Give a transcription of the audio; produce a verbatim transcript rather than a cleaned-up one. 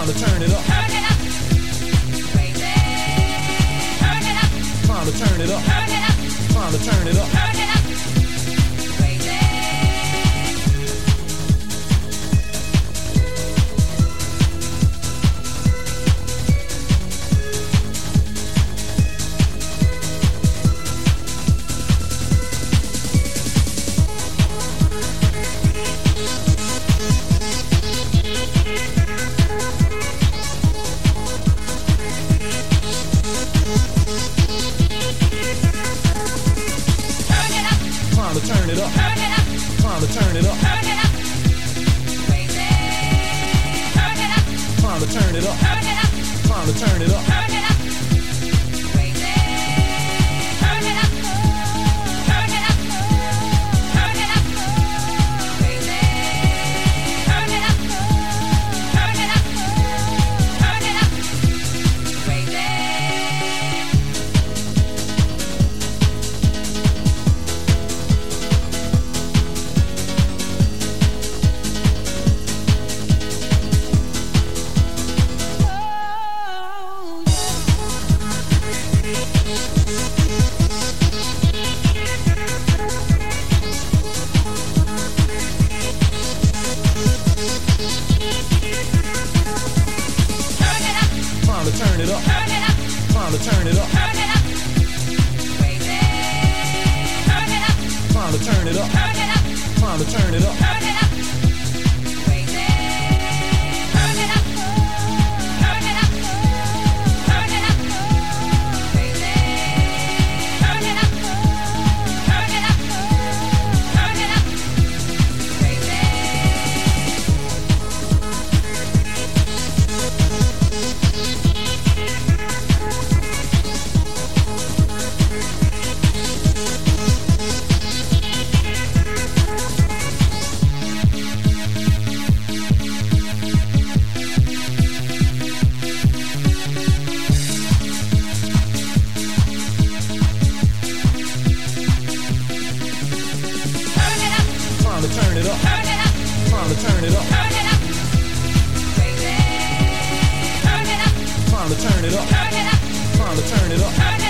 Time to turn it up. Turn it up. Crazy. Turn it up. Time to turn it up. Turn it up. Time to turn it up. Turn it up. Crazy. Time to turn it up. Turn it up. Time to turn it up. Turn it up. Crazy. Turn it up. Time to turn it up. Turn it up. Time to turn it up. Turn it up. Crazy. Turn it up. Turn it up. Turn it up. Crazy. Turn it up. Turn it up. Turn it up. Crazy. Time to turn it up. Turn it up. Time to turn it up. Turn it up. Crazy. Turn it up. Time to turn it up. Turn it up. Time to turn it up. Turn it up. Crazy. Turn it up. Turn it up. Turn it up. Crazy. Turn it up. Turn it up. Turn it up. Crazy. Time to turn it up. Turn it up. Time to turn it up. Turn it up. Crazy. Turn it up. Time to turn it up. Turn it up. Time to turn it up. Turn